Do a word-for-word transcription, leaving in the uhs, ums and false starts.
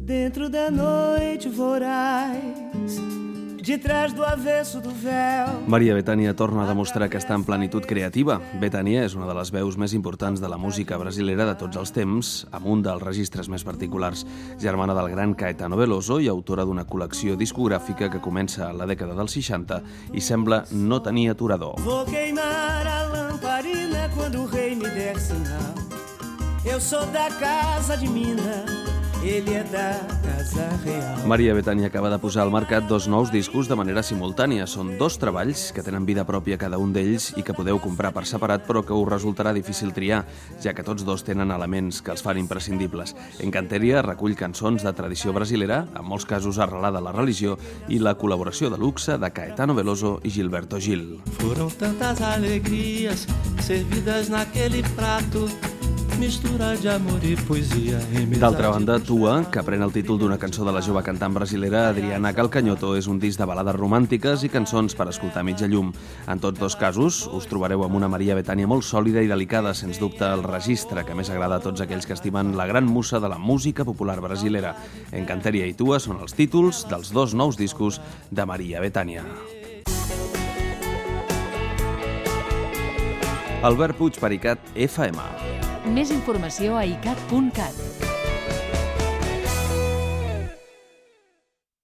Dentro da noite voraz, de trás do avesso do véu. Maria Bethânia torna a demostrar que està en plenitud creativa. Bethânia és una de les veus més importants de la música brasilera de tots els temps, amb un dels registres més particulars. Germana del gran Caetano Veloso i autora d'una col·lecció discogràfica que comença a la dècada dels seixanta i sembla no tenir aturador. Vou queimar a lamparina quando o rei me der sinal. Eu sou da casa de mina. Maria Bethânia acaba de posar al mercat dos nous discos de manera simultània. Són dos treballs que tenen vida pròpia cada un d'ells i que podeu comprar per separat, però que us resultarà difícil triar, ja que tots dos tenen elements que els fan imprescindibles. Encanteria recull cançons de tradició brasilera, en molts casos arrelada a la religió, i la col·laboració de luxe de Caetano Veloso i Gilberto Gil. Foram tantas alegrias servidas naquele prato. D'altra banda, Tua, que pren el títol d'una cançó de la jove cantant brasilera Adriana Calcanhoto, és un disc de balades romàntiques i cançons per escoltar a mitja llum. En tots dos casos, us trobareu amb una Maria Bethânia molt sòlida i delicada, sens dubte el registre que més agrada a tots aquells que estimen la gran musa de la música popular brasilera. Encanteria i Tua són els títols dels dos nous discos de Maria Bethânia. Albert Puig, Pericat, F M. Més informació a icat punt cat.